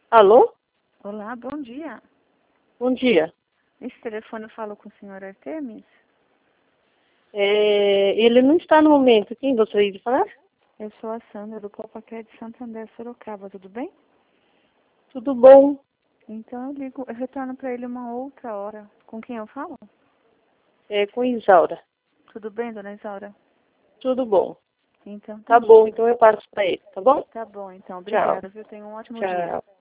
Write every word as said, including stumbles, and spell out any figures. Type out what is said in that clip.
Alô? Olá, bom dia. Bom dia. Esse telefone eu falo com o senhor Artemis? É, ele não está no momento. Quem gostaria de falar? Eu sou a Sandra do Copaqué de Santo André, Sorocaba, tudo bem? Tudo bom? Então eu ligo, eu retorno para ele uma outra hora. Com quem eu falo? É com Isaura. Tudo bem, dona Isaura? Tudo bom. Então Tá tá, bom, então eu passo para ele, tá bom? tá bom, então. Tchau. Obrigada, viu? Tenha um ótimo dia. Tchau.